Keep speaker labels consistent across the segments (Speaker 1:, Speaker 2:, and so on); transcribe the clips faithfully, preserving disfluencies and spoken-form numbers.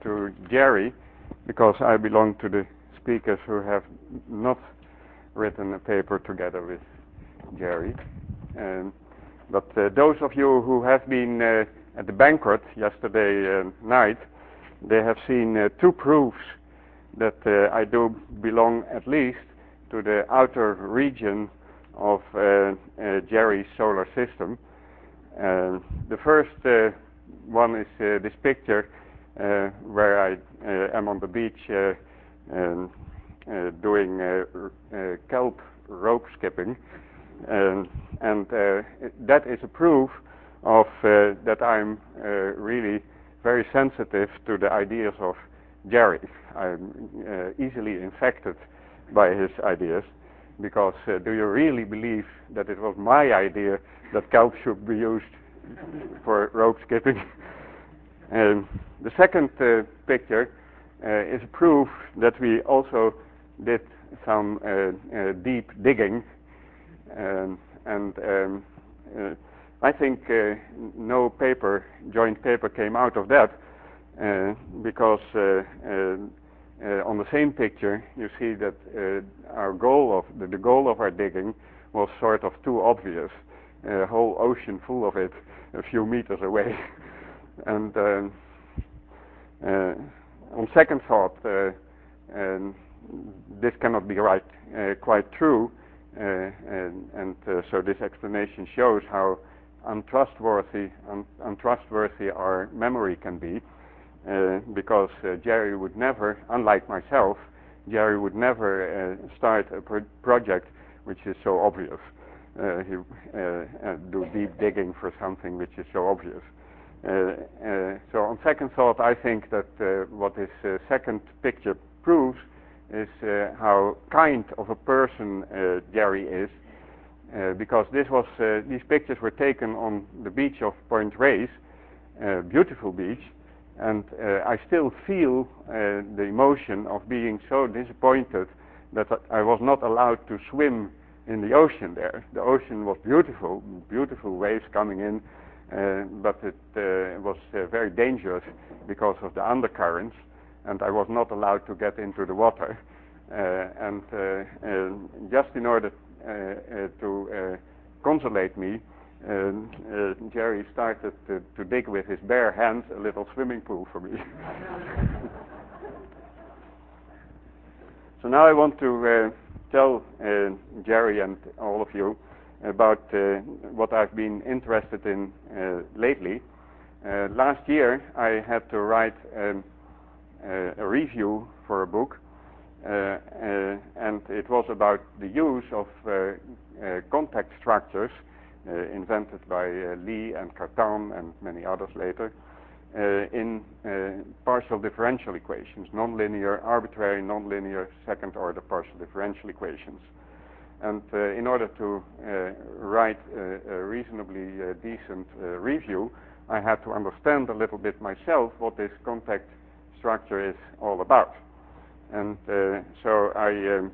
Speaker 1: to Jerry, because I belong to the speakers who have not written a paper together with Jerry. Um, but uh, those of you who have been uh, at the banquet yesterday uh, night, they have seen uh, two proofs that uh, I do belong at least to the outer region of uh, uh, Jerry's solar system. Uh, the first uh, one is uh, this picture uh, where I uh, am on the beach uh, um, uh, doing uh, uh, kelp rope skipping, um, and uh, that is a proof of uh, that I'm uh, really very sensitive to the ideas of Jerry. I'm uh, easily infected by his ideas, because uh, do you really believe that it was my idea that kelp should be used for rope skipping? Um, the second uh, picture uh, is proof that we also did some uh, uh, deep digging, um, and um, uh, I think uh, no paper, joint paper came out of that, uh, because uh, uh, uh, on the same picture you see that uh, our goal of the, the goal of our digging was sort of too obvious, a whole ocean full of it a few meters away. And um, uh, on second thought, uh, um, this cannot be right, uh, quite true, uh, and, and uh, so this explanation shows how untrustworthy, un- untrustworthy our memory can be, uh, because uh, Jerry would never, unlike myself, Jerry would never uh, start a pro- project which is so obvious. Uh, he uh, uh, do deep digging for something which is so obvious. Uh, uh, so on second thought, I think that uh, what this uh, second picture proves is uh, how kind of a person uh, Jerry is, uh, because this was uh, these pictures were taken on the beach of Point Reyes, a beautiful beach, and uh, I still feel uh, the emotion of being so disappointed that I was not allowed to swim in the ocean there. The ocean was beautiful, beautiful waves coming in, uh, but it uh, was uh, very dangerous because of the undercurrents, and I was not allowed to get into the water. Uh, and uh, uh, just in order uh, uh, to uh, consolate me, uh, uh, Jerry started to, to dig with his bare hands a little swimming pool for me. So now I want to uh, tell uh, Jerry and all of you about uh, what I've been interested in uh, lately. Uh, last year I had to write um, uh, a review for a book, uh, uh, and it was about the use of uh, uh, contact structures uh, invented by uh, Lie and Cartan and many others later uh, in uh, partial differential equations, nonlinear, arbitrary nonlinear second order partial differential equations. And uh, in order to uh, write a, a reasonably uh, decent uh, review, I had to understand a little bit myself what this contact structure is all about. And uh, so I um,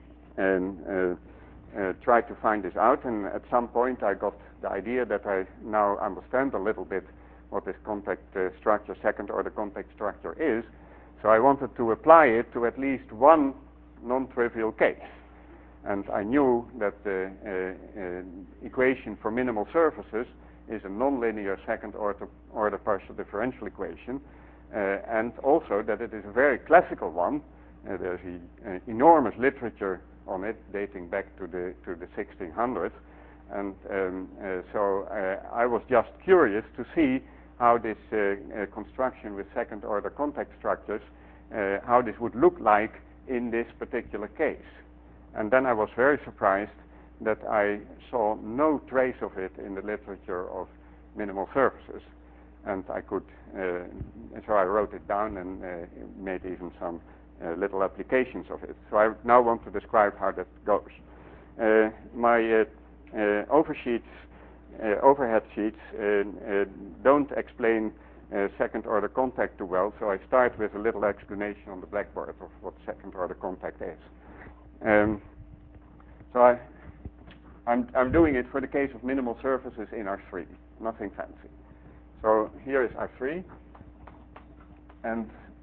Speaker 1: and, uh, uh, tried to find this out, and at some point I got the idea that I now understand a little bit what this contact uh, structure, second order contact structure is. So I wanted to apply it to at least one non-trivial case. And I knew that the uh, uh, equation for minimal surfaces is a nonlinear second order, order partial differential equation, uh, and also that it is a very classical one. Uh, there's a, uh, enormous literature on it dating back to the to the sixteen hundreds, and um, uh, so uh, I was just curious to see how this uh, uh, construction with second order contact structures, uh, how this would look like in this particular case. And then I was very surprised that I saw no trace of it in the literature of minimal surfaces. And I could, uh, and so I wrote it down and uh, made even some uh, little applications of it. So I now want to describe how that goes. Uh, my uh, uh, oversheets, uh, overhead sheets uh, uh, don't explain uh, second order contact too well, so I start with a little explanation on the blackboard of what second order contact is. Um, so I, I'm, I'm doing it for the case of minimal surfaces in R three, nothing fancy. So here is R three, and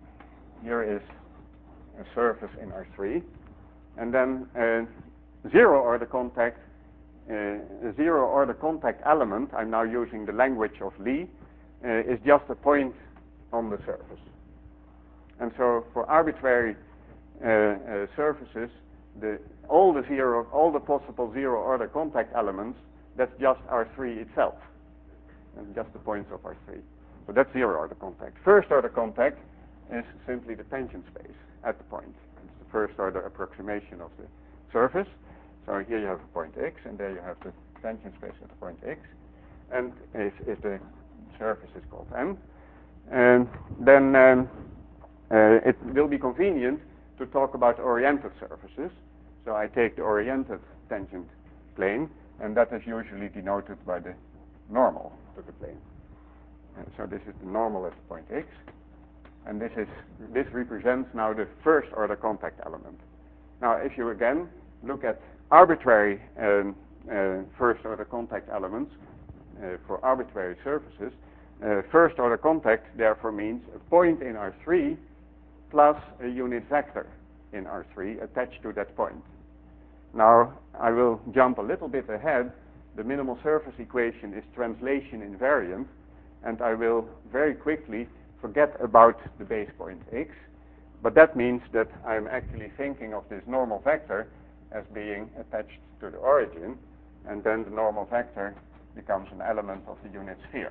Speaker 1: here is a surface in R three, and then a zero order contact, uh, a zero order contact element, I'm now using the language of Lie, uh, is just a point on the surface. And so for arbitrary uh, uh, surfaces, the, all the zero, all the possible zero order contact elements, that's just R three itself, and just the points of R three. So that's zero order contact. First order contact is simply the tension space at the point. It's the first order approximation of the surface. So here you have a point X, and there you have the tension space at the point X. And if, if the surface is called M, and then um, uh, it will be convenient to talk about oriented surfaces. So I take the oriented tangent plane, and that is usually denoted by the normal to the plane. And so this is the normal at the point X, and this is this represents now the first order contact element. Now, if you again look at arbitrary um, uh, first order contact elements uh, for arbitrary surfaces, uh, first order contact therefore means a point in R three plus a unit vector in R three attached to that point. Now, I will jump a little bit ahead. The minimal surface equation is translation invariant, and I will very quickly forget about the base point X, but that means that I'm actually thinking of this normal vector as being attached to the origin, and then the normal vector becomes an element of the unit sphere.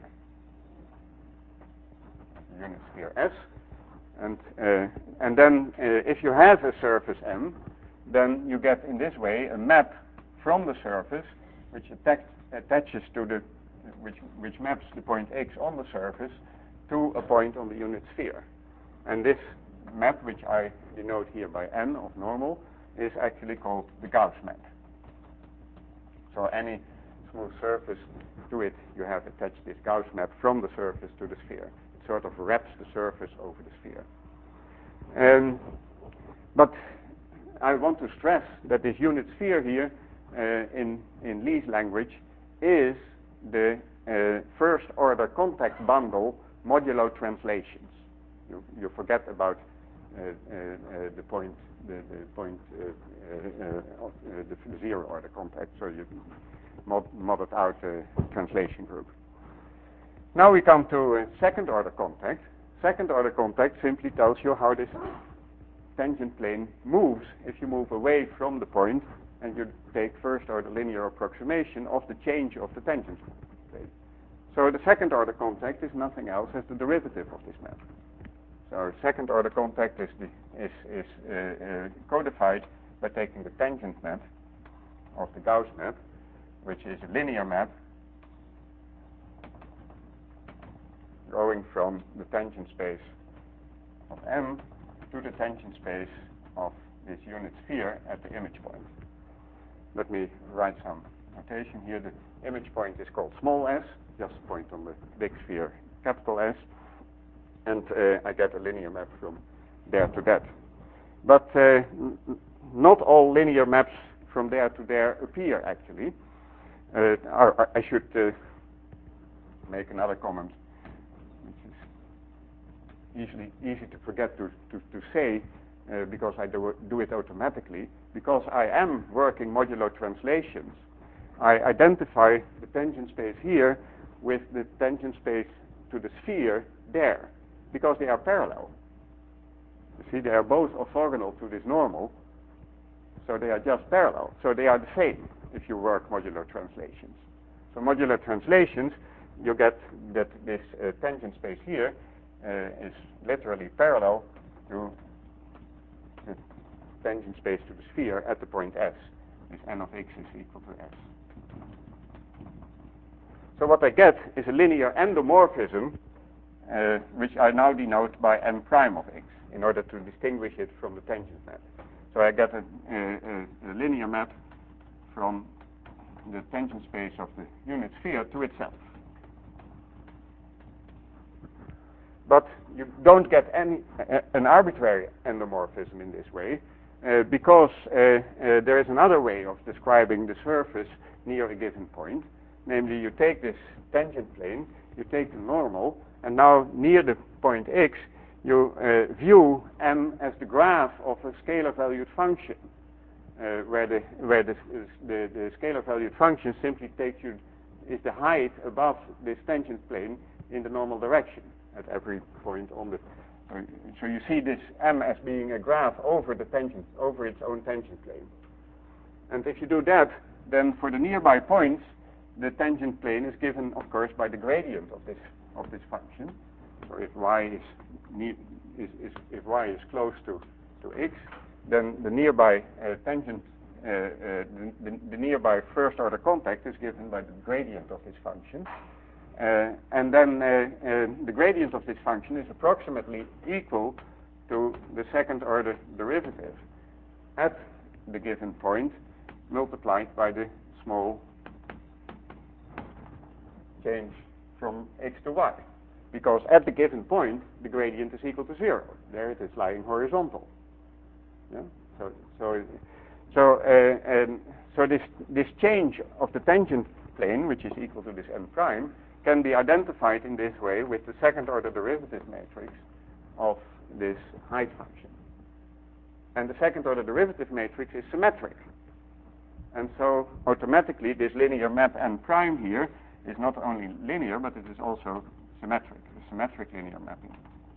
Speaker 1: The unit sphere S. And, uh, and then uh, if you have a surface M, then you get in this way a map from the surface which attack, attaches to the, which, which maps the point X on the surface to a point on the unit sphere. And this map, which I denote here by N of normal, is actually called the Gauss map. So any smooth surface to it, you have attached this Gauss map from the surface to the sphere. It sort of wraps the surface over the sphere. Um, but I want to stress that this unit sphere here, uh, in, in Lie's language, is the uh, first order contact bundle modulo translations. You, you forget about uh, uh, uh, the point, the, the point, uh, uh, uh, the, the zero order contact, so you mod, modded out a translation group. Now we come to a second order contact. Second order contact simply tells you how this tangent plane moves if you move away from the point and you take first order linear approximation of the change of the tangent plane. So the second order contact is nothing else as the derivative of this map. So second order contact is, the, is, is uh, uh, codified by taking the tangent map of the Gauss map, which is a linear map going from the tangent space of M to the tangent space of this unit sphere at the image point. Let me write some notation here. The image point is called small s, just a point on the big sphere, capital S, and uh, I get a linear map from there to that. But uh, n not all linear maps from there to there appear, actually. Uh, are, I should uh, make another comment, which is easily easy to forget to, to, to say, uh, because I do, do it automatically. Because I am working modulo translations, I identify the tangent space here with the tangent space to the sphere there, because they are parallel. You see, they are both orthogonal to this normal, so they are just parallel. So they are the same if you work modulo translations. So modulo translations, you get that this uh, tangent space here uh, is literally parallel to the tangent space to the sphere at the point S. This n of x is equal to S. So what I get is a linear endomorphism, uh, which I now denote by n prime of x, in order to distinguish it from the tangent map. So I get a, a, a linear map from the tangent space of the unit sphere to itself. But you don't get any uh, an arbitrary endomorphism in this way, uh, because uh, uh, there is another way of describing the surface near a given point. Namely, you take this tangent plane, you take the normal, and now near the point x, you uh, view m as the graph of a scalar valued function, uh, where the where the, the the scalar valued function simply takes you is the height above this tangent plane in the normal direction at every point on the. So, so you see this m as being a graph over the tangent, over its own tangent plane. And if you do that, then for the nearby points, the tangent plane is given, of course, by the gradient of this of this function. So if y is, ne is, is if y is close to to x, then the nearby uh, tangent, uh, uh, the, the, the nearby first order contact is given by the gradient of this function. Uh, and then uh, uh, the gradient of this function is approximately equal to the second order derivative at the given point multiplied by the small change from x to y. Because at the given point, the gradient is equal to zero. There it is lying horizontal. Yeah? So, so, so, uh, and so this, this change of the tangent plane, which is equal to this n prime, can be identified in this way with the second order derivative matrix of this height function. And the second order derivative matrix is symmetric. And so automatically this linear map n prime here is not only linear, but it is also symmetric, a symmetric linear mapping.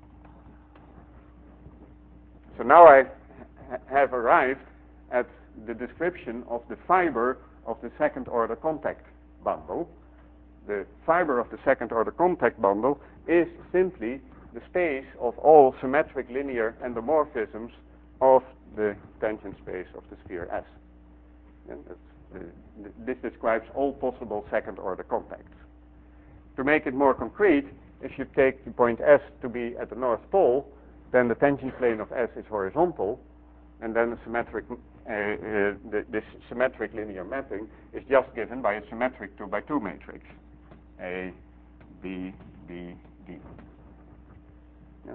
Speaker 1: So now I ha have arrived at the description of the fiber of the second order contact bundle. The fiber of the second order contact bundle is simply the space of all symmetric linear endomorphisms of the tangent space of the sphere S. And that's, uh, th this describes all possible second order contacts. To make it more concrete, if you take the point S to be at the North Pole, then the tangent plane of S is horizontal, and then the symmetric, uh, uh, the, this symmetric linear mapping is just given by a symmetric two by two matrix. A, B, B, D. Yeah.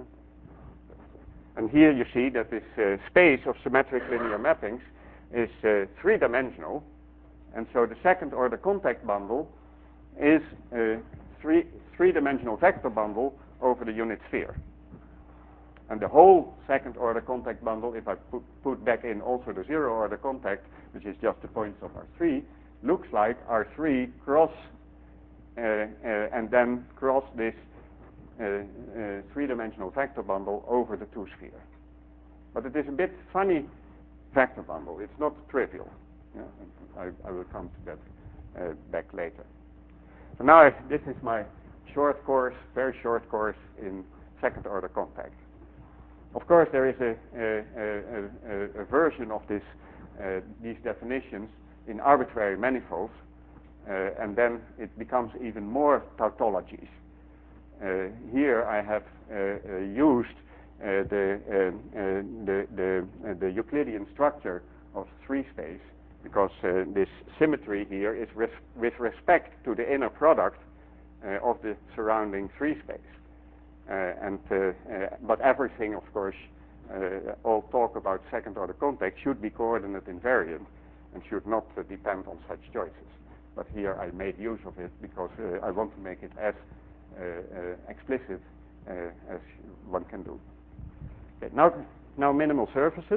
Speaker 1: And here you see that this uh, space of symmetric linear mappings is uh, three-dimensional, and so the second order contact bundle is a three, three-dimensional vector bundle over the unit sphere. And the whole second order contact bundle, if I put, put back in also the zero order contact, which is just the points of R three, looks like R three cross Uh, uh, and then cross this uh, uh, three-dimensional vector bundle over the two-sphere. But it is a bit funny vector bundle. It's not trivial. Yeah? I, I will come to that uh, back later. So now I, this is my short course, very short course in second-order contact. Of course, there is a, a, a, a, a version of this, uh, these definitions in arbitrary manifolds. Uh, and then it becomes even more tautologies. Uh, here I have uh, uh, used uh, the, uh, uh, the, the, uh, the Euclidean structure of three space, because uh, this symmetry here is res with respect to the inner product uh, of the surrounding three space. Uh, and, uh, uh, but everything, of course, uh, all talk about second order contact should be coordinate invariant and should not uh, depend on such choices. But here I made use of it because uh, I want to make it as uh, uh, explicit uh, as one can do. Okay, now, now minimal surfaces.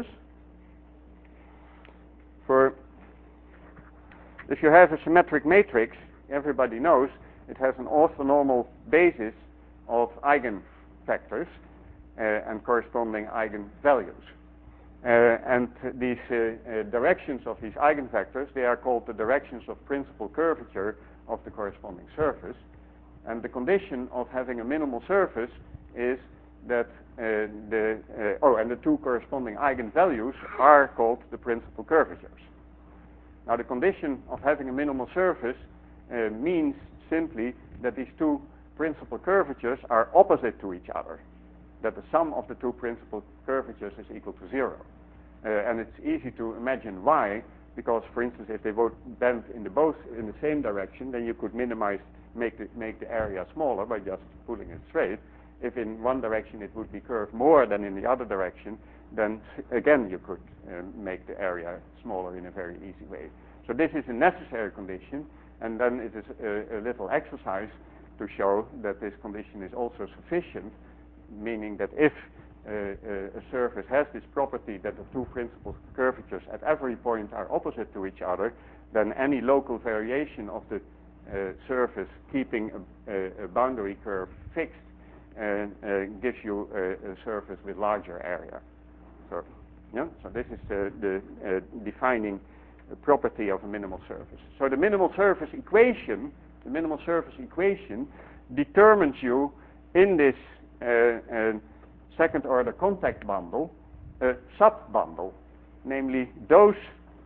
Speaker 1: For if you have a symmetric matrix, everybody knows it has an orthonormal basis of eigenvectors uh, and corresponding eigenvalues. Uh, and these uh, uh, directions of these eigenvectors, they are called the directions of principal curvature of the corresponding surface. And the condition of having a minimal surface is that uh, the, uh, oh, and the two corresponding eigenvalues are called the principal curvatures. Now the condition of having a minimal surface uh, means simply that these two principal curvatures are opposite to each other, that the sum of the two principal curvatures is equal to zero. Uh, and it's easy to imagine why, because, for instance, if they both bend in the both in the same direction, then you could minimize, make the, make the area smaller by just pulling it straight. If in one direction it would be curved more than in the other direction, then again you could uh, make the area smaller in a very easy way. So this is a necessary condition, and then it is a, a little exercise to show that this condition is also sufficient meaning that if uh, uh, a surface has this property that the two principal curvatures at every point are opposite to each other, then any local variation of the uh, surface keeping a, a, a boundary curve fixed uh, uh, gives you a, a surface with larger area. So, yeah, so this is uh, the uh, defining property of a minimal surface. So the minimal surface equation, the minimal surface equation determines you in this uh, uh, second order contact bundle a sub-bundle, namely those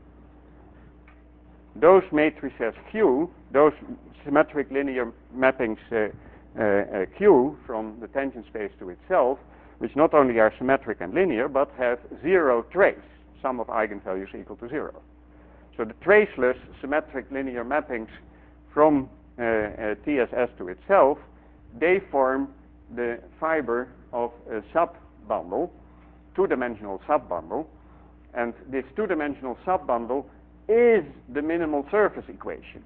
Speaker 1: those matrices Q, those symmetric linear mappings uh, uh, uh, Q from the tangent space to itself, which not only are symmetric and linear, but have zero trace, sum of eigenvalues equal to zero. So the traceless symmetric linear mappings from uh, uh, T S S to itself, they form the fiber of a sub-bundle, two-dimensional sub-bundle, and this two-dimensional sub-bundle is the minimal surface equation.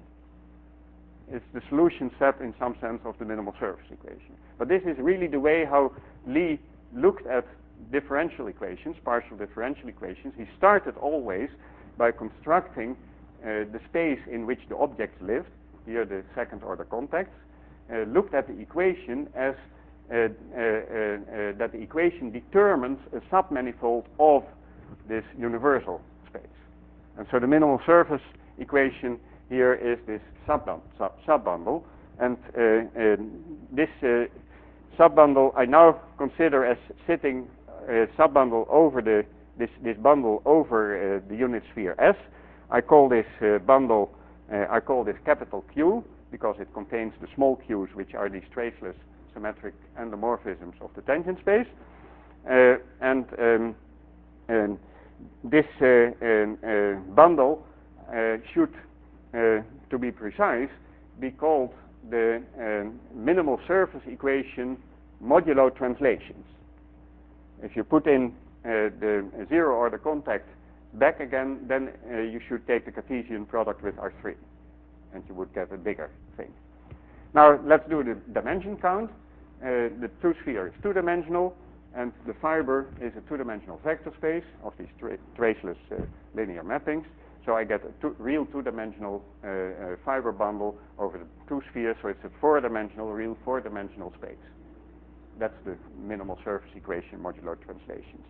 Speaker 1: It's the solution set in some sense of the minimal surface equation. But this is really the way how Lie looked at differential equations, partial differential equations. He started always by constructing uh, the space in which the objects lived, here the second order contacts, uh, looked at the equation as uh, uh, uh, uh, that the equation determines a submanifold of this universal space. And so the minimal surface equation here is this sub-bundle, sub, sub-bundle, and uh, uh, this uh, sub-bundle I now consider as sitting uh, sub-bundle over the this this bundle over uh, the unit sphere S. I call this uh, bundle uh, I call this capital Q because it contains the small q's, which are these traceless symmetric endomorphisms of the tangent space, uh, and um, um, this uh, uh, uh, bundle uh, should, uh, to be precise, be called the uh, minimal surface equation modulo translations. If you put in uh, the zero order contact back again, then uh, you should take the Cartesian product with R three, and you would get a bigger thing. Now let's do the dimension count. Uh, the two sphere is two-dimensional, and the fiber is a two-dimensional vector space of these tra traceless uh, linear mappings. So I get a two, real two-dimensional uh, uh, fiber bundle over the two spheres, so it's a four-dimensional, real four-dimensional space. That's the minimal surface equation modulo translations.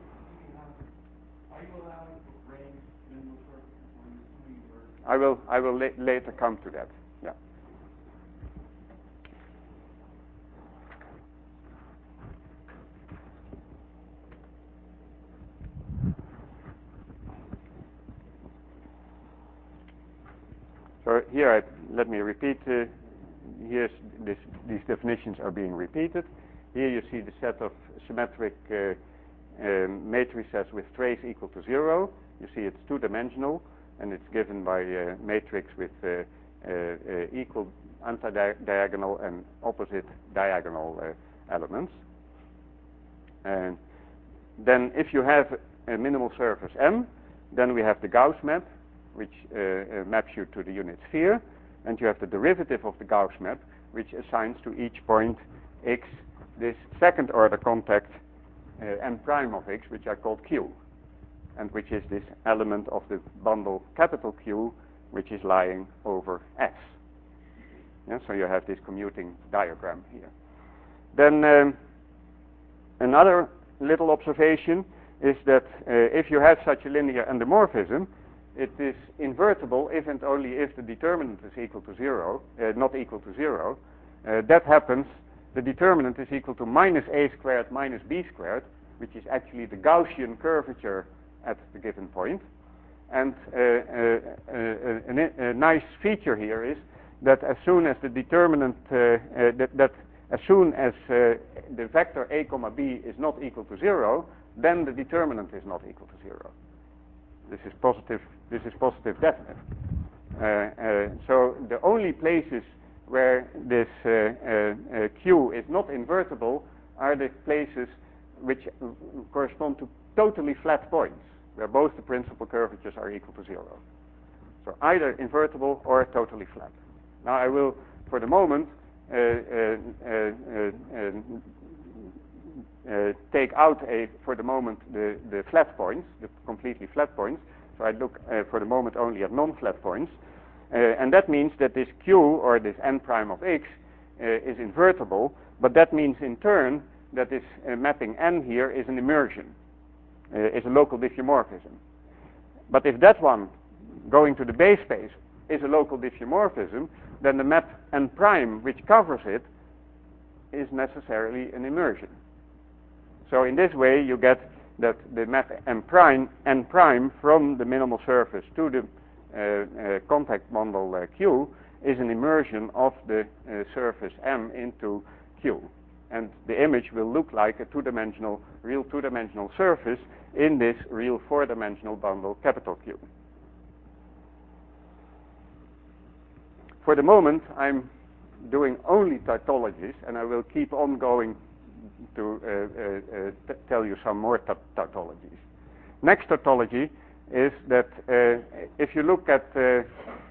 Speaker 2: Are you allowing for range minimal surfaces when you're doing your...
Speaker 1: I will, I will la later come to that, yeah. So here, I, let me repeat, uh, here's this, these definitions are being repeated. Here you see the set of symmetric uh, um, matrices with trace equal to zero. You see it's two-dimensional, and it's given by a matrix with uh, uh, uh, equal anti-diagonal and opposite diagonal uh, elements. And then if you have a minimal surface M, then we have the Gauss map, which uh, uh, maps you to the unit sphere, and you have the derivative of the Gauss map, which assigns to each point x this second order contact uh, M prime of x, which I called Q, and which is this element of the bundle capital Q, which is lying over S. Yeah, so you have this commuting diagram here. Then um, another little observation is that uh, if you have such a linear endomorphism, it is invertible if and only if the determinant is equal to zero, uh, not equal to zero. Uh, that happens, the determinant is equal to minus a squared minus b squared, which is actually the Gaussian curvature at the given point. And uh, uh, uh, a, a nice feature here is that as soon as the determinant, uh, uh, that, that as soon as uh, the vector a comma b is not equal to zero, then the determinant is not equal to zero. This is positive. This is positive definite. Uh, uh, so the only places where this uh, uh, uh, Q is not invertible are the places which uh, correspond to totally flat points, where both the principal curvatures are equal to zero. So either invertible or totally flat. Now I will, for the moment, uh, uh, uh, uh, uh, take out a, for the moment, the, the flat points, the completely flat points. So I look uh, for the moment only at non-flat points. Uh, and that means that this Q, or this n prime of x, uh, is invertible. But that means in turn that this uh, mapping n here is an immersion, uh, is a local diffeomorphism. But if that one, going to the base space, is a local diffeomorphism, then the map n prime, which covers it, is necessarily an immersion. So in this way, you get that the map n prime, n prime from the minimal surface to the uh, uh, contact bundle uh, Q is an immersion of the uh, surface M into Q. And the image will look like a two-dimensional, real two-dimensional surface in this real four-dimensional bundle capital Q. For the moment, I'm doing only tautologies, and I will keep on going to uh, uh, uh, t tell you some more tautologies. Next tautology is that uh, if you look at uh, uh,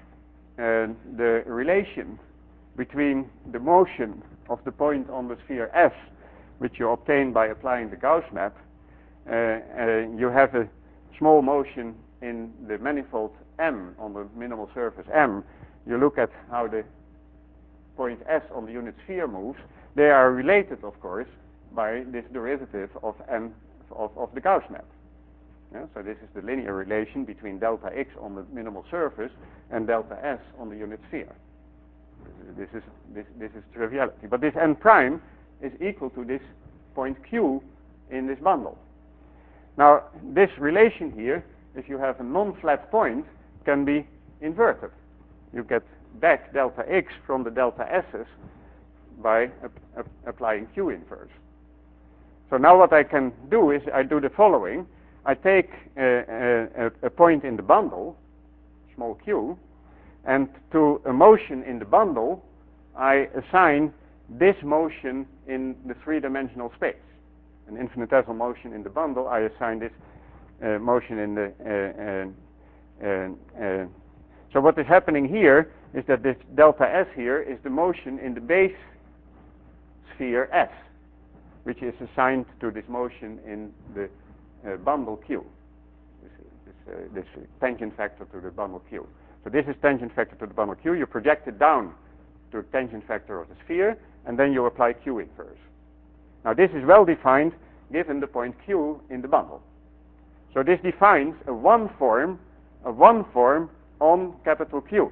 Speaker 1: the relation between the motion of the point on the sphere S, which you obtain by applying the Gauss map, uh, uh, you have a small motion in the manifold M on the minimal surface M. You look at how the point S on the unit sphere moves. They are related, of course, by this derivative of n of, of the Gauss map. Yeah, so this is the linear relation between delta x on the minimal surface and delta S on the unit sphere. This is this this is triviality. But this n prime is equal to this point Q in this bundle. Now, this relation here, if you have a non-flat point, can be inverted. You get back delta x from the delta S's by ap ap applying Q inverse. So now what I can do is I do the following. I take a, a, a point in the bundle, small q, and to a motion in the bundle, I assign this motion in the three-dimensional space. An infinitesimal motion in the bundle, I assign this uh, motion in the... Uh, uh, uh, uh, so what is happening here is that this delta S here is the motion in the base sphere S, which is assigned to this motion in the uh, bundle Q, this, this, uh, this uh, tangent vector to the bundle Q. So this is tangent vector to the bundle Q. You project it down to tangent vector of the sphere, and then you apply Q inverse. Now this is well defined given the point Q in the bundle. So this defines a one form, a one form on capital Q.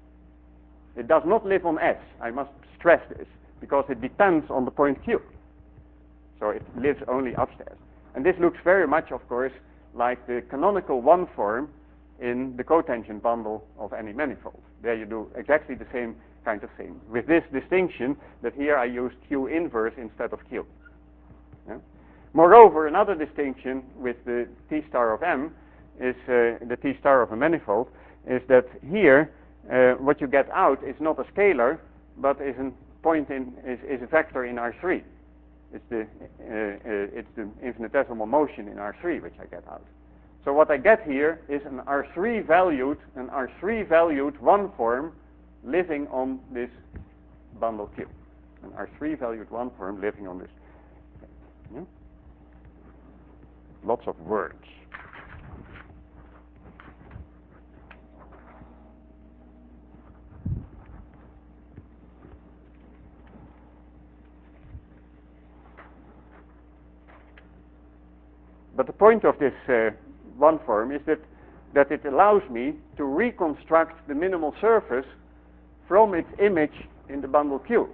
Speaker 1: It does not live on S. I must stress this, because it depends on the point Q. So it lives only upstairs. And this looks very much, of course, like the canonical one form in the cotangent bundle of any manifold. There you do exactly the same kind of thing, with this distinction that here I use Q inverse instead of Q. Yeah? Moreover, another distinction with the T star of M is uh, the T star of a manifold, is that here uh, what you get out is not a scalar, but is a point in is, is a vector in R three. It's the uh, uh, it's the infinitesimal motion in R three which I get out. So what I get here is an R three valued an R three valued one form living on this bundle Q. An R three valued one form living on this. Yeah? Lots of words. But the point of this uh, one form is that, that it allows me to reconstruct the minimal surface from its image in the bundle Q.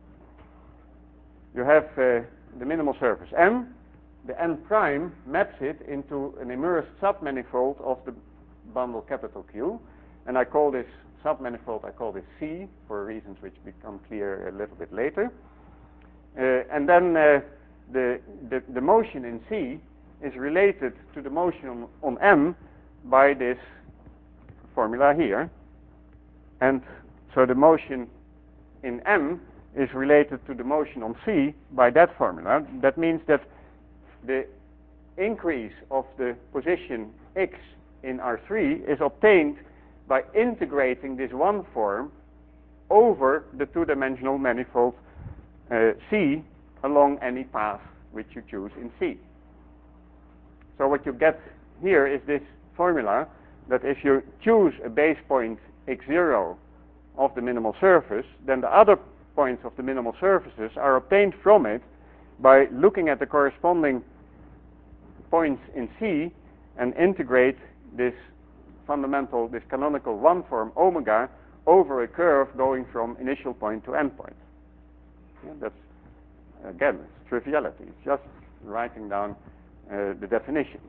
Speaker 1: You have uh, the minimal surface M, the n prime maps it into an immersed submanifold of the bundle capital Q, and I call this submanifold, I call this C, for reasons which become clear a little bit later. Uh, and then uh, the, the, the motion in C is related to the motion on, on M by this formula here. And so the motion in M is related to the motion on C by that formula. That means that the increase of the position x in R three is obtained by integrating this one form over the two-dimensional manifold uh, C along any path which you choose in C. So what you get here is this formula that if you choose a base point x zero of the minimal surface, then the other points of the minimal surfaces are obtained from it by looking at the corresponding points in C and integrate this fundamental, this canonical one form omega over a curve going from initial point to end point. Yeah, that's, again, it's triviality. It's just writing down uh, the definitions.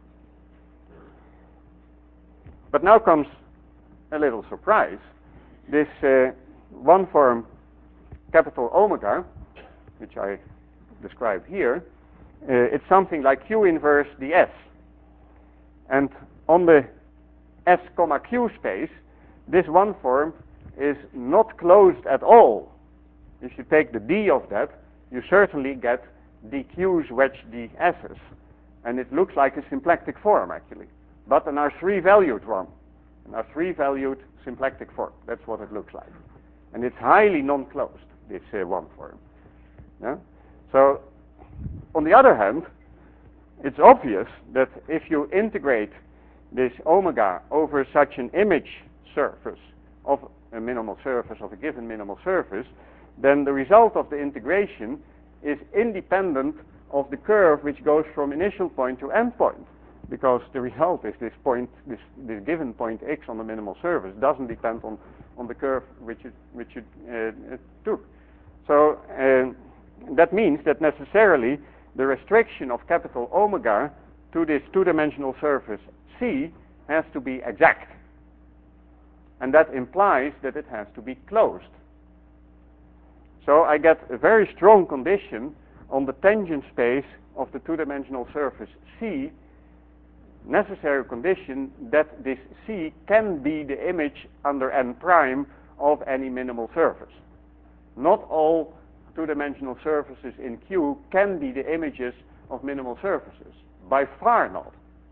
Speaker 1: But now comes a little surprise. This uh, one form capital omega, which I describe here, uh, it's something like Q inverse ds. And on the S comma Q space, this one form is not closed at all. If you take the D of that, you certainly get dQs wedge ds's. And it looks like a symplectic form, actually. But an R three valued one. An R three valued symplectic form. That's what it looks like. And it's highly non-closed, this uh, one form. Yeah? So, on the other hand, it's obvious that if you integrate this omega over such an image surface of a minimal surface of a given minimal surface, then the result of the integration is independent of the curve which goes from initial point to end point, because the result is this point, this, this given point x on the minimal surface doesn't depend on, on the curve which it, which it uh, took. So uh, that means that necessarily the restriction of capital omega to this two-dimensional surface C has to be exact. And that implies that it has to be closed. So I get a very strong condition on the tangent space of the two-dimensional surface C, necessary condition that this C can be the image under n prime of any minimal surface. Not all two-dimensional surfaces in Q can be the images of minimal surfaces. By far not.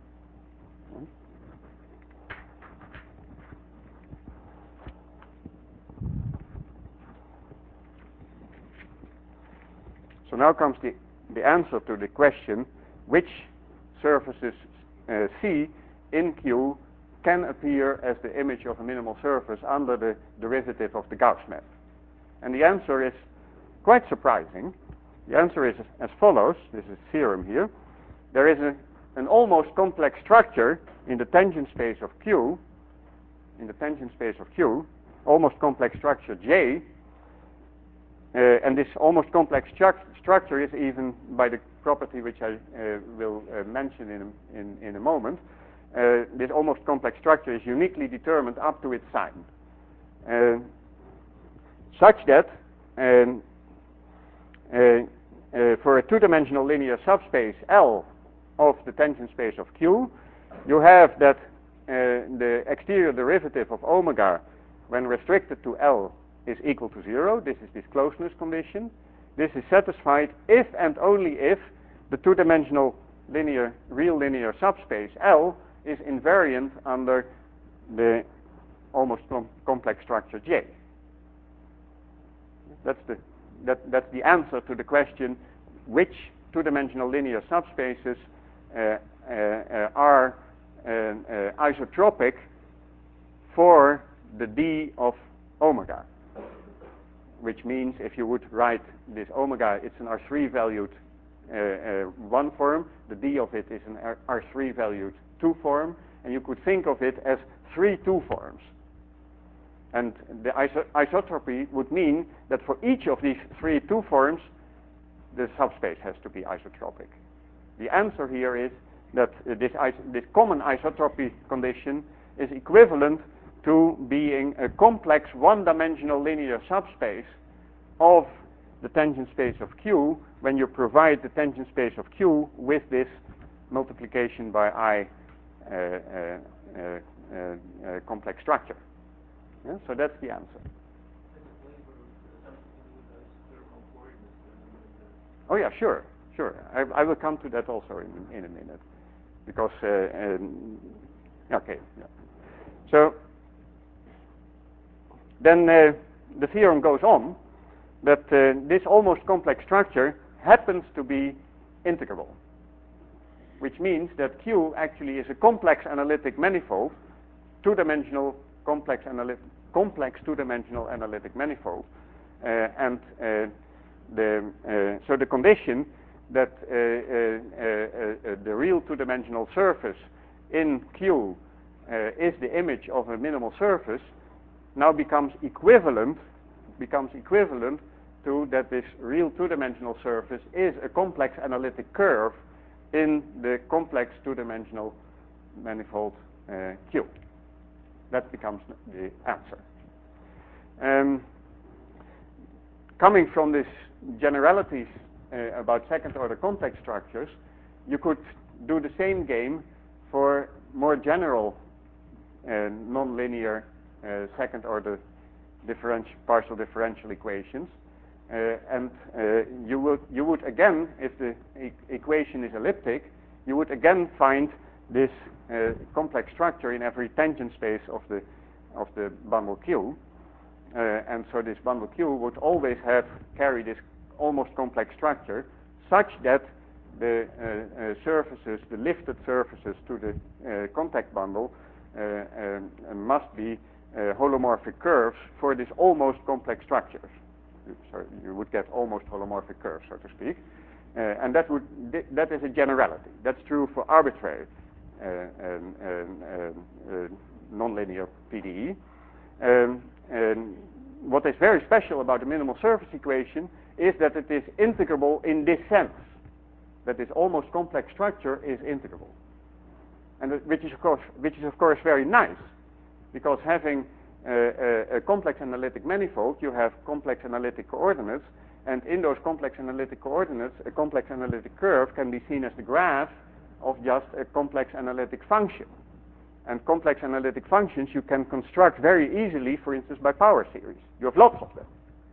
Speaker 1: So now comes the, the answer to the question, which surfaces uh, C in Q can appear as the image of a minimal surface under the derivative of the Gauss map. And the answer is quite surprising. The answer is as follows. This is a theorem here. There is a, an almost complex structure in the tangent space of Q, in the tangent space of Q, almost complex structure J, Uh, and this almost complex stru structure is even, by the property which I uh, will uh, mention in a, in, in a moment, uh, this almost complex structure is uniquely determined up to its sign. Uh, such that um, uh, uh, for a two-dimensional linear subspace L of the tangent space of Q, you have that uh, the exterior derivative of omega, when restricted to L, is equal to zero. This is this closeness condition. This is satisfied if and only if the two-dimensional linear, real linear subspace L is invariant under the almost com complex structure J. That's the, that, that's the answer to the question, which two-dimensional linear subspaces uh, uh, uh, are uh, uh, isotropic for the D of omega. Which means if you would write this omega, it's an R three valued uh, uh, one form, the D of it is an R three valued two form, and you could think of it as three two forms. And the iso isotropy would mean that for each of these three two forms, the subspace has to be isotropic. The answer here is that uh, this, this common isotropy condition is equivalent to being a complex one-dimensional linear subspace of the tangent space of Q when you provide the tangent space of Q with this multiplication by I uh, uh, uh, uh, uh, complex structure. Yeah? So that's the answer. Oh yeah, sure, sure. I, I will come to that also in, in a minute. Because, uh, um, okay. Yeah. So, then uh, the theorem goes on that uh, this almost complex structure happens to be integrable, which means that Q actually is a complex analytic manifold, two-dimensional complex analytic, complex two-dimensional analytic manifold, uh, and uh, the uh, so the condition that uh, uh, uh, uh, the real two-dimensional surface in Q uh, is the image of a minimal surface now becomes equivalent becomes equivalent to that this real two-dimensional surface is a complex analytic curve in the complex two-dimensional manifold uh, Q. That becomes the answer. Um, coming from these generalities uh, about second-order complex structures, you could do the same game for more general uh, nonlinear uh, second-order differential, partial differential equations. Uh, and uh, you would you would again, if the e equation is elliptic, you would again find this uh, complex structure in every tangent space of the of the bundle Q, uh, and so this bundle Q would always have carry this almost complex structure, such that the uh, uh, surfaces, the lifted surfaces to the uh, contact bundle, uh, uh, must be uh, holomorphic curves for this almost complex structures. So you would get almost holomorphic curves, so to speak, uh, and that would that is a generality. That's true for arbitrary uh, um, um, uh, nonlinear P D E. Um, and what is very special about the minimal surface equation is that it is integrable in this sense, that this almost complex structure is integrable, and it, which is of course which is of course very nice, because having Uh, a, a complex analytic manifold, you have complex analytic coordinates, and in those complex analytic coordinates, a complex analytic curve can be seen as the graph of just a complex analytic function. And complex analytic functions you can construct very easily, for instance, by power series. You have lots of them.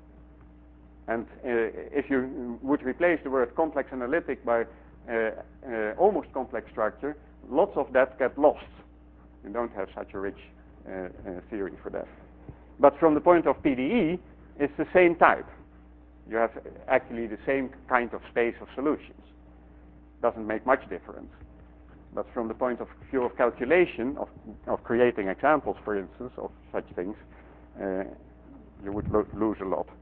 Speaker 1: And uh, if you would replace the word complex analytic by uh, uh, almost complex structure, lots of that get lost. You don't have such a rich Uh, uh, theory for that. But from the point of P D E, it's the same type. You have actually the same kind of space of solutions. Doesn't make much difference. But from the point of view of calculation, of, of creating examples, for instance, of such things, uh, you would lo lose a lot.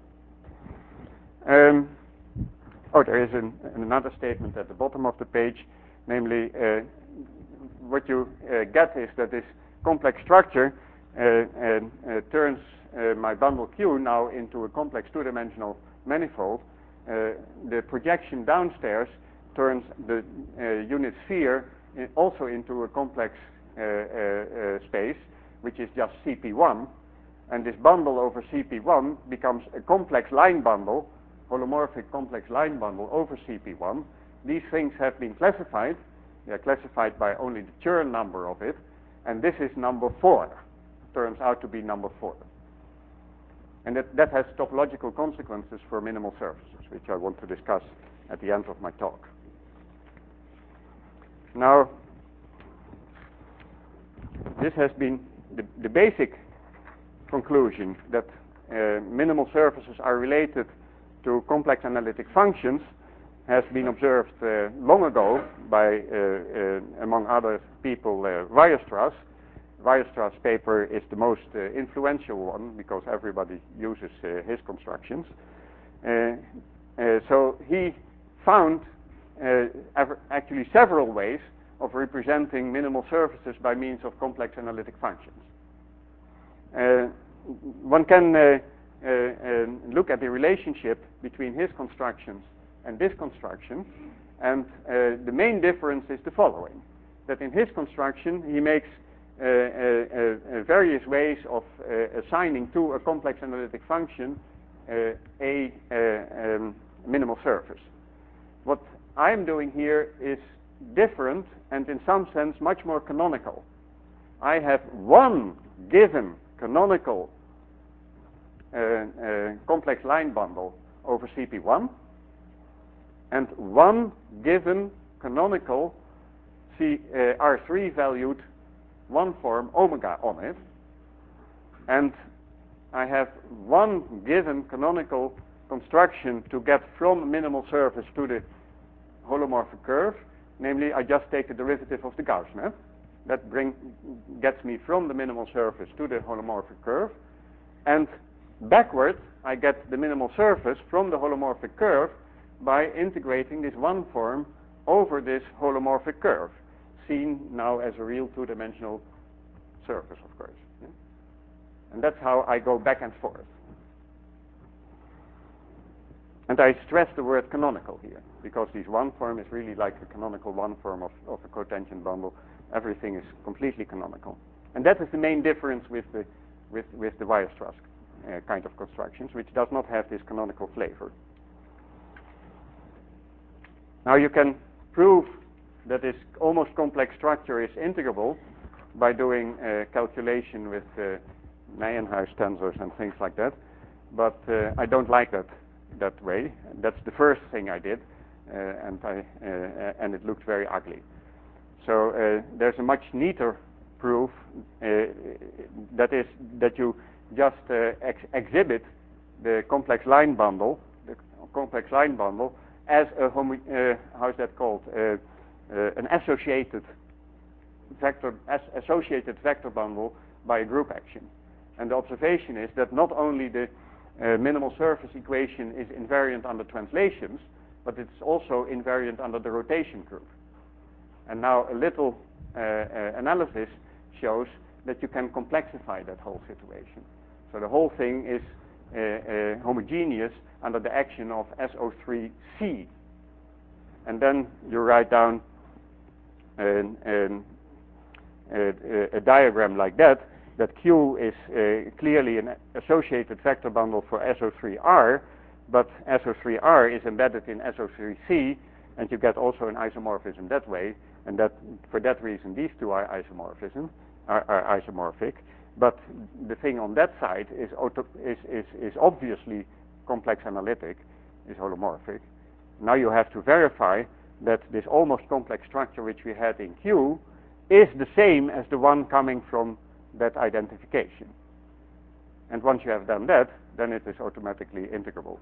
Speaker 1: Um, oh, there is an, another statement at the bottom of the page, namely, uh, what you uh, get is that this complex structure uh, uh, uh, turns uh, my bundle Q now into a complex two-dimensional manifold. Uh, the projection downstairs turns the uh, unit sphere in also into a complex uh, uh, uh, space, which is just C P one, and this bundle over C P one becomes a complex line bundle, holomorphic complex line bundle over C P one. These things have been classified. They are classified by only the Chern number of it, and this is number four. Turns out to be number four. And that, that has topological consequences for minimal surfaces, which I want to discuss at the end of my talk. Now, this has been the, the basic conclusion that uh, minimal surfaces are related to complex analytic functions has been observed uh, long ago by, uh, uh, among other people, uh, Weierstrass. Weierstrass' paper is the most uh, influential one because everybody uses uh, his constructions. Uh, uh, so he found uh, actually several ways of representing minimal surfaces by means of complex analytic functions. Uh, one can uh, uh, uh, look at the relationship between his constructions and this construction, and uh, the main difference is the following: that in his construction he makes uh, uh, uh, various ways of uh, assigning to a complex analytic function uh, a uh, um, minimal surface. What I'm doing here is different and in some sense much more canonical. I have one given canonical uh, uh, complex line bundle over C P one, and one given canonical C, uh, R three valued one form omega on it, and I have one given canonical construction to get from minimal surface to the holomorphic curve, namely I just take the derivative of the Gauss map. That bring, gets me from the minimal surface to the holomorphic curve, and backward I get the minimal surface from the holomorphic curve by integrating this one form over this holomorphic curve, seen now as a real two-dimensional surface, of course. Yeah? And that's how I go back and forth. And I stress the word canonical here, because this one form is really like a canonical one form of, of a cotangent bundle. Everything is completely canonical. And that is the main difference with the, with, with the Weierstrass uh, kind of constructions, which does not have this canonical flavor. Now you can prove that this almost complex structure is integrable by doing uh, calculation with uh, Nijenhuis tensors and things like that, but uh, I don't like that that way. That's the first thing I did, uh, and I uh, and it looked very ugly. So uh, there's a much neater proof uh, that is that you just uh, ex exhibit the complex line bundle, the complex line bundle as a homo uh, how's that called? Uh, uh, an associated vector as associated vector bundle by a group action. And the observation is that not only the uh, minimal surface equation is invariant under translations, but it's also invariant under the rotation group. And now a little uh, uh, analysis shows that you can complexify that whole situation. So the whole thing is uh, uh, homogeneous under the action of S O three C. And then you write down an, an, a, a diagram like that, that Q is uh, clearly an associated vector bundle for S O three R, but S O three R is embedded in S O three C, and you get also an isomorphism that way, and that for that reason these two are isomorphism, are, are isomorphic. But the thing on that side is, auto, is, is, is obviously complex analytic, is holomorphic. Now you have to verify that this almost complex structure which we had in Q is the same as the one coming from that identification. And once you have done that, then it is automatically integrable.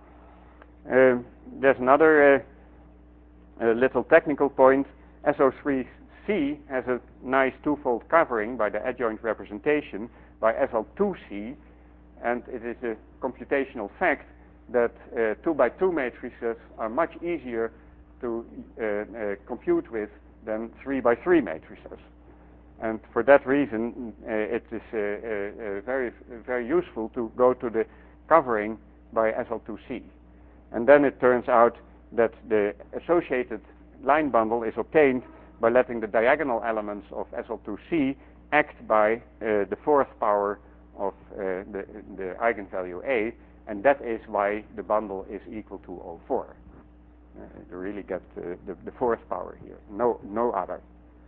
Speaker 1: Uh, there's another uh, uh, little technical point. S O three C has a nice twofold covering by the adjoint representation by S L two C, and it is a computational fact that uh, two by two matrices are much easier to uh, uh, compute with than three by three matrices. And for that reason, uh, it is uh, uh, uh, very, very useful to go to the covering by S L two C. And then it turns out that the associated line bundle is obtained by letting the diagonal elements of S L two C act by uh, the fourth power of uh, the, the eigenvalue A, and that is why the bundle is equal to zero point four. Uh, you really get uh, the, the fourth power here, no, no other.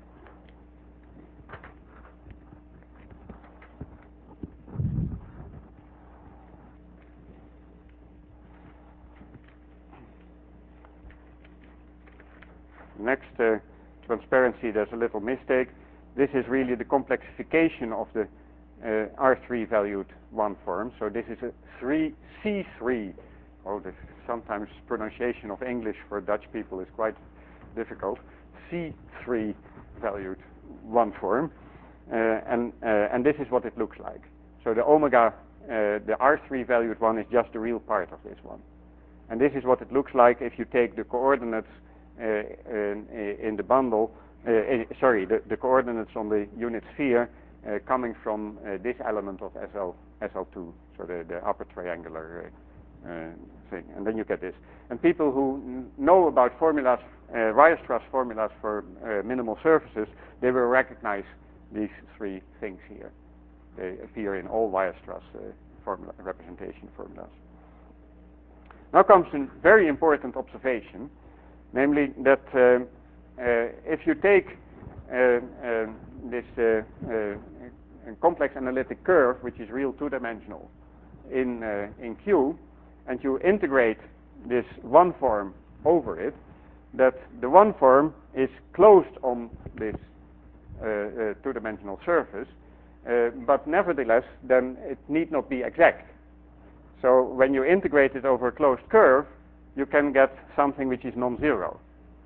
Speaker 1: Next uh, transparency, there's a little mistake. This is really the complexification of the uh, R three valued one form. So this is a three C three. Oh, the sometimes pronunciation of English for Dutch people is quite difficult. C three valued one form, uh, and uh, and this is what it looks like. So the omega, uh, the R three valued one is just the real part of this one, and this is what it looks like if you take the coordinates uh, in, in the bundle. Uh, uh, sorry, the, the coordinates on the unit sphere uh, coming from uh, this element of S L S L two, so the, the upper triangular uh, uh, thing, and then you get this. And people who n know about formulas, uh, Weierstrass formulas for uh, minimal surfaces, they will recognize these three things here. They appear in all Weierstrass uh, formula representation formulas. Now comes a very important observation, namely that uh, uh, if you take uh, uh, this uh, uh, complex analytic curve, which is real two-dimensional, in uh, in Q, and you integrate this one form over it, that the one form is closed on this uh, uh, two-dimensional surface, uh, but nevertheless, then it need not be exact. So when you integrate it over a closed curve, you can get something which is non-zero.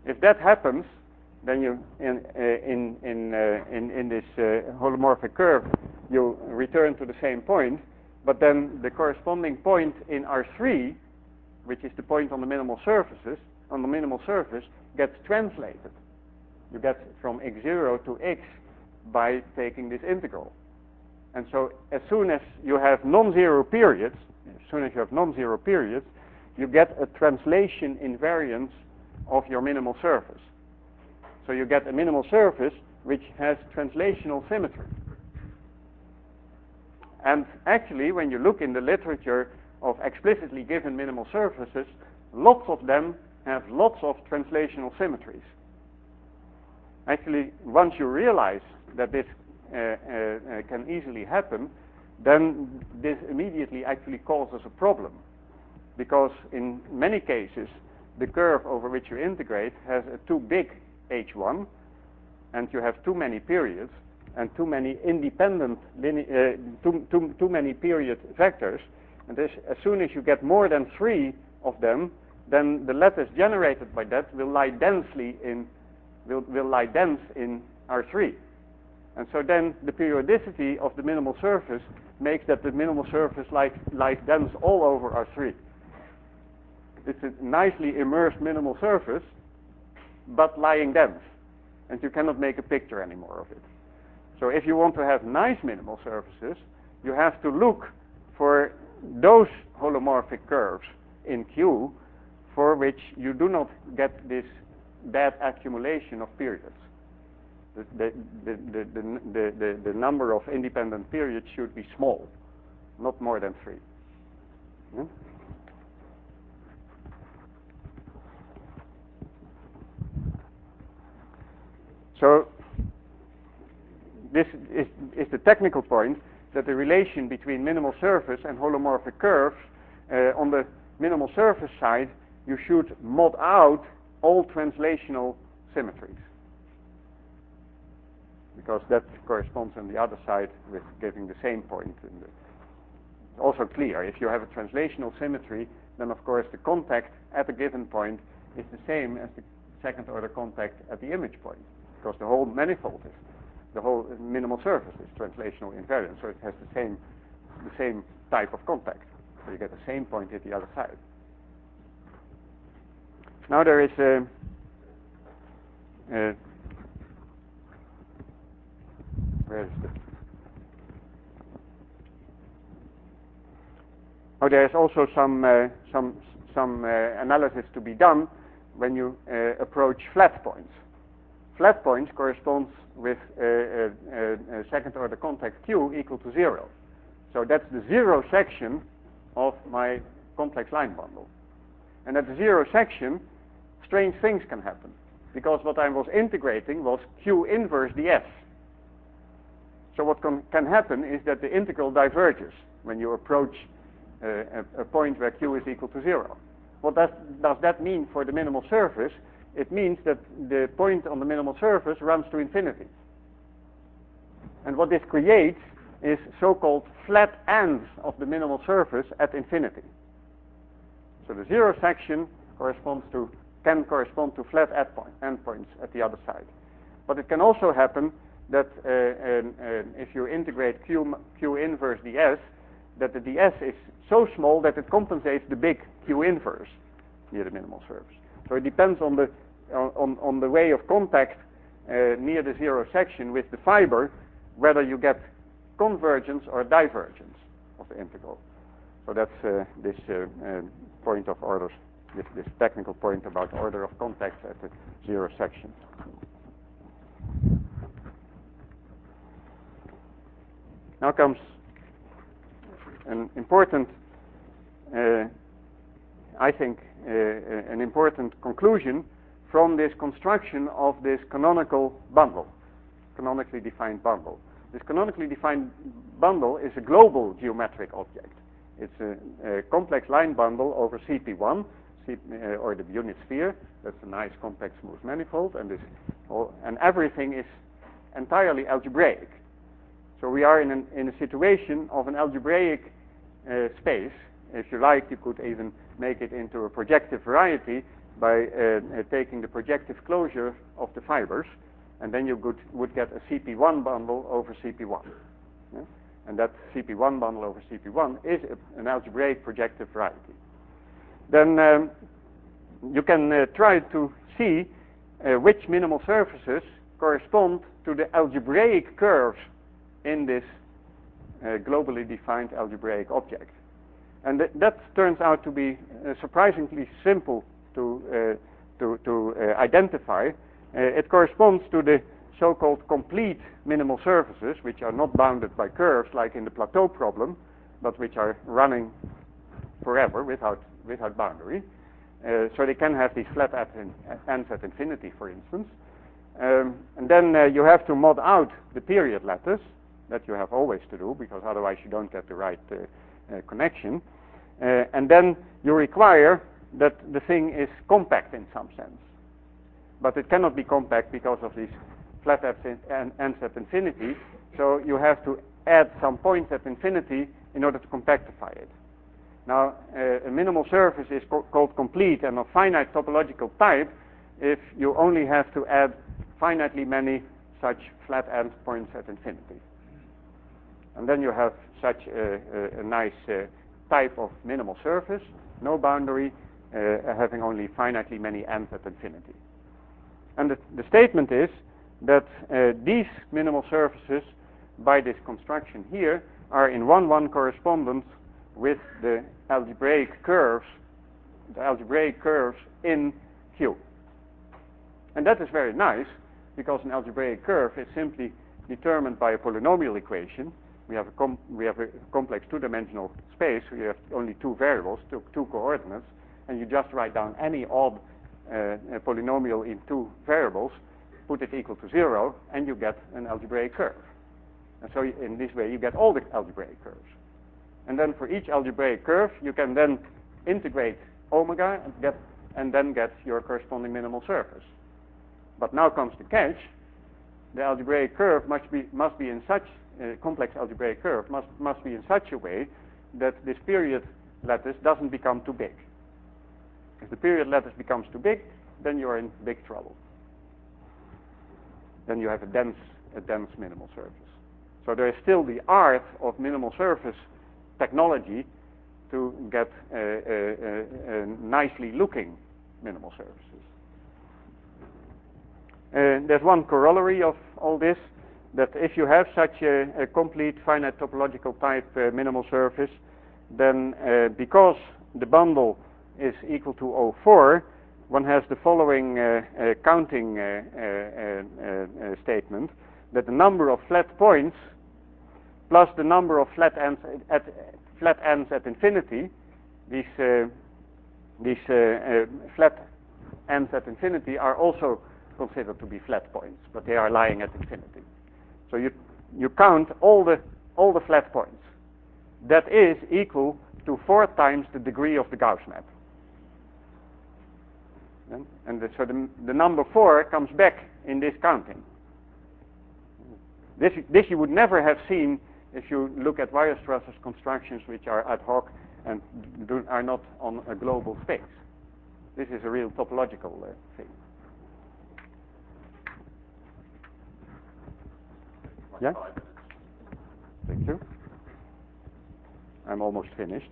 Speaker 1: If that happens, then you in uh, in in, uh, in in this uh, holomorphic curve you return to the same point, but then the corresponding point in R three, which is the point on the minimal surfaces on the minimal surface, gets translated. You get from x zero to x by taking this integral. And so as soon as you have non-zero periods, as soon as you have non-zero periods, you get a translation invariance of your minimal surface. So you get a minimal surface which has translational symmetry. And actually, when you look in the literature of explicitly given minimal surfaces, lots of them have lots of translational symmetries. Actually, once you realize that this uh, uh, can easily happen, then this immediately actually causes a problem. Because in many cases, the curve over which you integrate has a too big H one, and you have too many periods, and too many independent, uh, too, too, too many period vectors. And this, as soon as you get more than three of them, then the lattice generated by that will lie densely in, will, will lie dense in R three. And so then the periodicity of the minimal surface makes that the minimal surface lies, lies dense all over R three. It's a nicely immersed minimal surface, but lying dense. And you cannot make a picture anymore of it. So if you want to have nice minimal surfaces, you have to look for those holomorphic curves in Q for which you do not get this bad accumulation of periods. The, the, the, the, the, the, the number of independent periods should be small, not more than three. Hmm? So this is, is the technical point, that the relation between minimal surface and holomorphic curves, uh, on the minimal surface side, you should mod out all translational symmetries. Because that corresponds on the other side with giving the same point. In the also clear, if you have a translational symmetry, then of course the contact at a given point is the same as the second order contact at the image point. Because the whole manifold is, the whole minimal surface is translational invariant, so it has the same, the same type of contact. So you get the same point at the other side. Now there is a, a where is it? Oh, there is also some uh, some some uh, analysis to be done when you uh, approach flat points. Flat points corresponds with a, a, a second order contact Q equal to zero. So that's the zero section of my complex line bundle. And at the zero section, strange things can happen. Because what I was integrating was Q inverse ds. So what can, can happen is that the integral diverges when you approach uh, a, a point where Q is equal to zero. What does, does that mean for the minimal surface? It means that the point on the minimal surface runs to infinity. And what this creates is so-called flat ends of the minimal surface at infinity. So the zero section corresponds to, can correspond to flat endpoints at the other side. But it can also happen that uh, uh, uh, if you integrate Q, Q inverse ds, that the ds is so small that it compensates the big Q inverse near the minimal surface. So it depends on the on, on the way of contact uh, near the zero section with the fiber, whether you get convergence or divergence of the integral. So that's uh, this uh, uh, point of orders, this, this technical point about order of contacts at the zero section. Now comes an important, uh, I think, uh, an important conclusion from this construction of this canonical bundle, canonically defined bundle. This canonically defined bundle is a global geometric object. It's a, a complex line bundle over C P one, C, uh, or the unit sphere. That's a nice compact smooth manifold, and this, all, and everything is entirely algebraic. So we are in, an, in a situation of an algebraic uh, space. If you like, you could even make it into a projective variety by uh, uh, taking the projective closure of the fibers, and then you would, would get a C P one bundle over C P one. Yeah? And that C P one bundle over C P one is a, an algebraic projective variety. Then um, you can uh, try to see uh, which minimal surfaces correspond to the algebraic curves in this uh, globally defined algebraic object. And th that turns out to be uh, surprisingly simple to, uh, to, to uh, identify. Uh, it corresponds to the so-called complete minimal surfaces, which are not bounded by curves like in the plateau problem, but which are running forever without, without boundary. Uh, so they can have these flat at in, ends at infinity, for instance. Um, and then uh, you have to mod out the period lattice, that you have always to do, because otherwise you don't get the right uh, uh, connection. Uh, and then you require that the thing is compact in some sense. But it cannot be compact because of these flat ends at infinity, so you have to add some points at infinity in order to compactify it. Now, uh, a minimal surface is co called complete and of finite topological type if you only have to add finitely many such flat end points at infinity. And then you have such a, a, a nice uh, type of minimal surface, no boundary, uh, having only finitely many ends at infinity. And the, the statement is that uh, these minimal surfaces, by this construction here, are in one-one correspondence with the algebraic curves, the algebraic curves in Q. And that is very nice, because an algebraic curve is simply determined by a polynomial equation. We have a, com we have a complex two-dimensional space, so you have only two variables, two, two coordinates, and you just write down any odd uh, polynomial in two variables, put it equal to zero, and you get an algebraic curve. And so in this way you get all the algebraic curves. And then for each algebraic curve you can then integrate omega and, get, and then get your corresponding minimal surface. But now comes the catch. The algebraic curve must be, must be in such, uh, complex algebraic curve must, must be in such a way that this period lattice doesn't become too big. If the period lattice becomes too big, then you are in big trouble. Then you have a dense, a dense minimal surface. So there is still the art of minimal surface technology to get uh, uh, uh, uh, nicely looking minimal surfaces. Uh, there's one corollary of all this, that if you have such a, a complete finite topological type uh, minimal surface, then uh, because the bundle is equal to zero four, one has the following uh, uh, counting uh, uh, uh, uh, statement, that the number of flat points plus the number of flat ends at, flat ends at infinity, these, uh, these uh, uh, flat ends at infinity are also considered to be flat points, but they are lying at infinity. So you, you count all the, all the flat points. That is equal to four times the degree of the Gauss map. And, and the, so the, the number four comes back in this counting. This, this you would never have seen if you look at Weierstrass's constructions, which are ad hoc and do, are not on a global space. This is a real topological uh, thing. Yeah? Thank you. I'm almost finished.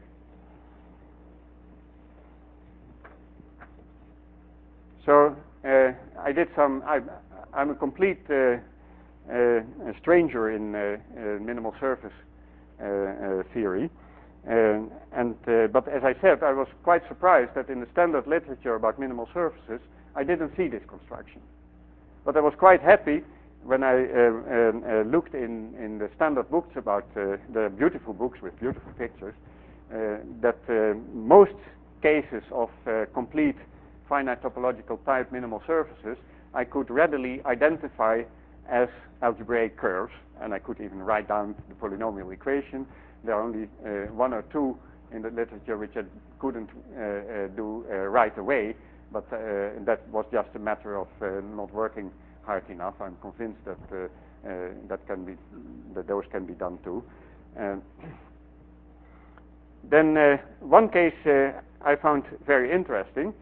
Speaker 1: So uh, I did some, I, I'm a complete uh, uh, a stranger in uh, uh, minimal surface uh, uh, theory. Uh, and, uh, but as I said, I was quite surprised that in the standard literature about minimal surfaces, I didn't see this construction. But I was quite happy when I uh, uh, uh, looked in, in the standard books about uh, the beautiful books with beautiful pictures, uh, that uh, most cases of uh, complete finite topological type minimal surfaces I could readily identify as algebraic curves, and I could even write down the polynomial equation. There are only uh, one or two in the literature which I couldn't uh, uh, do uh, right away, but uh, that was just a matter of uh, not working hard enough. I'm convinced that uh, uh, that can be, that those can be done too. Uh, then uh, one case uh, I found very interesting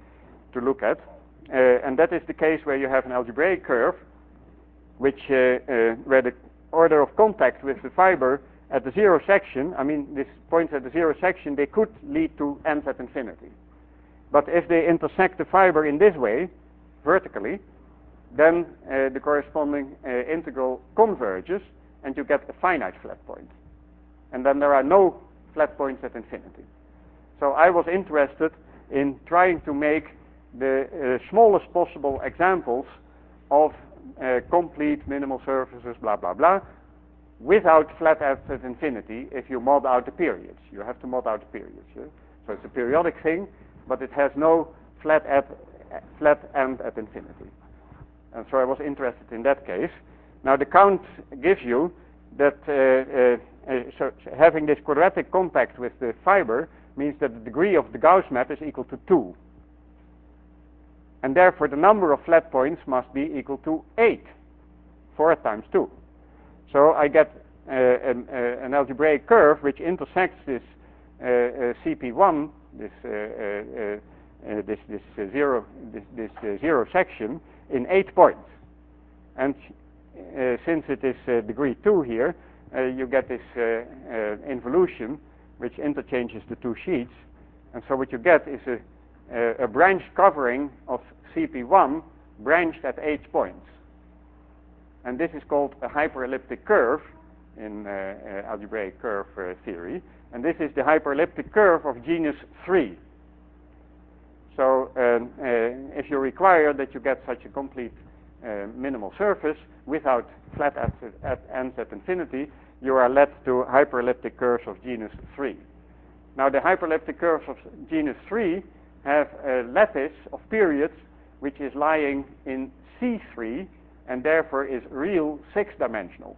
Speaker 1: to look at, uh, and that is the case where you have an algebraic curve, which uh, uh, where the order of contact with the fiber at the zero section, I mean, these points at the zero section, they could lead to ends at infinity. But if they intersect the fiber in this way, vertically, then uh, the corresponding uh, integral converges, and you get a finite flat point. And then there are no flat points at infinity. So I was interested in trying to make the uh, smallest possible examples of uh, complete minimal surfaces, blah, blah, blah, without flat ends at infinity if you mod out the periods. You have to mod out the periods. Yeah? So it's a periodic thing, but it has no flat, at, flat end at infinity. And so I was interested in that case. Now the count gives you that uh, uh, uh, so having this quadratic contact with the fiber means that the degree of the Gauss map is equal to two. And therefore the number of flat points must be equal to eight. four times two. So I get uh, an, uh, an algebraic curve which intersects this uh, uh, C P one, this uh, uh, uh, this this uh, zero this, this uh, zero section, in eight points. And uh, since it is uh, degree two here, uh, you get this uh, uh, involution which interchanges the two sheets. And so what you get is a, a, a branch covering of C P one branched at eight points. And this is called a hyperelliptic curve in uh, uh, algebraic curve uh, theory. And this is the hyperelliptic curve of genus three. So um, uh, if you require that you get such a complete uh, minimal surface without flat at, at ends at infinity, you are led to hyperelliptic curves of genus three. Now the hyperelliptic curves of genus three have a lattice of periods which is lying in C three, and therefore is real six-dimensional.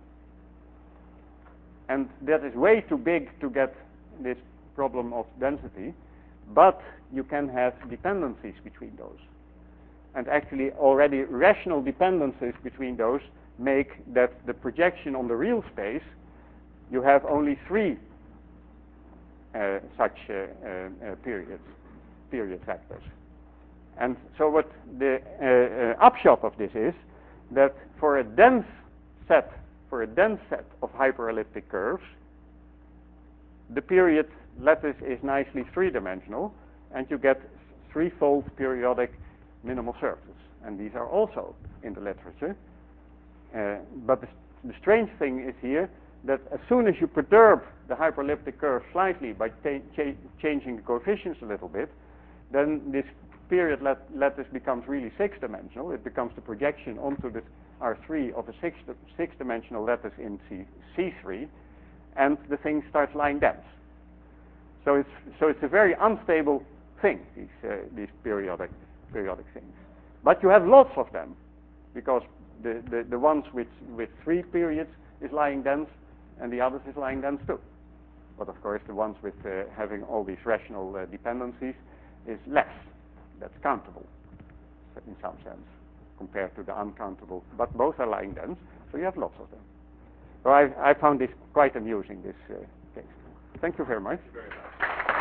Speaker 1: And that is way too big to get this problem of density, but you can have dependencies between those. And actually already rational dependencies between those make that the projection on the real space, you have only three uh, such uh, uh, uh, periods, period vectors. And so what the uh, uh, upshot of this is, that for a dense set, for a dense set of hyperelliptic curves, the period lattice is nicely three-dimensional, and you get threefold periodic minimal surfaces. And these are also in the literature. Uh, but the, the strange thing is here that as soon as you perturb the hyperelliptic curve slightly by cha changing the coefficients a little bit, then this period lat lattice becomes really six-dimensional. It becomes the projection onto the R three of a six, six-dimensional lattice in C, C3, and the thing starts lying dense. So it's so it's a very unstable thing, these uh, these periodic periodic things. But you have lots of them, because the, the, the ones with with three periods is lying dense, and the others is lying dense too. But of course, the ones with uh, having all these rational uh, dependencies is less. That's countable in some sense compared to the uncountable. But both are lying dense, so you have lots of them. So I, I found this quite amusing, this uh, case. Thank you very much.
Speaker 2: Thank you very much.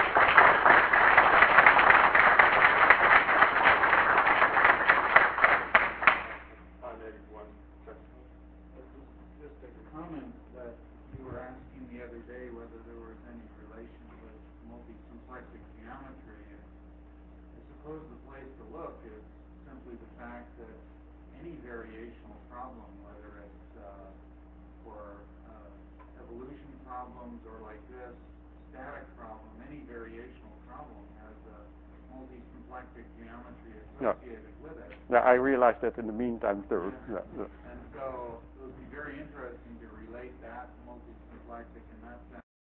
Speaker 2: Uh, maybe one question.
Speaker 3: Just a comment that you were asking the other day whether there was any relation with multi-symplectic geometry. I suppose the place to look is simply the fact that any variational problem, whether it's uh, for uh, evolution problems or like this, static problem, any variational problem has a multi-symplectic geometry associated yeah. with it.
Speaker 1: Yeah, I realized that in the meantime too.
Speaker 3: Yeah.
Speaker 1: Yeah, yeah.
Speaker 3: And so it would be very interesting to relate that to multi-symplectic in that sense.